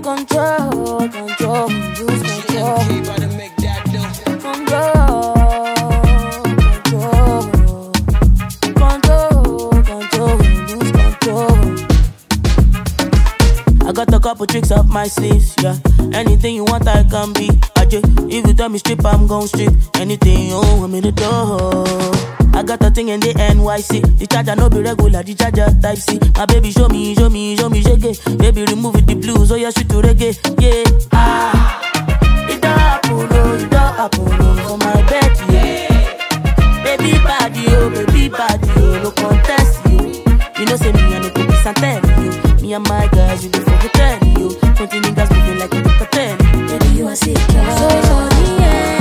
control, lose control. Control, lose control. I got a couple tricks up my sleeves, yeah. Anything you want, I can be. If you tell me strip, I'm gon' strip. Anything you want me to do. I got a thing in the NYC. The charger no be regular, the charger type C. My baby show me, shake it. Baby remove the blues, oh yeah, shoot to reggae, yeah. It don't happen, for my bed, yeah. Baby body, oh, no contest, you. You know say me, I no go be Santelli, you. Me and my guys, we do for the telly, you. 20 niggas moving like you do for telly. Baby, you are sick, yeah. So, yeah.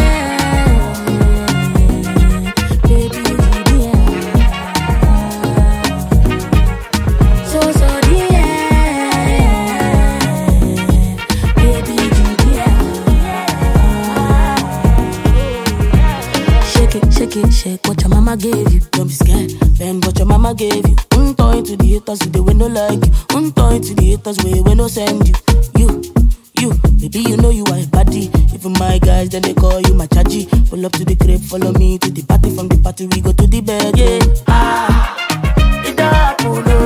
Shake what your mama gave you. Don't be scared, bend what your mama gave you. Untoy to the haters, they will no like you. Untoy to the haters, we will no send you. You, baby, you know you are a baddie. Even my guys, then they call you my chaji. Pull up to the crib, follow me to the party. From the party, we go to the bed, yeah. It don't happen,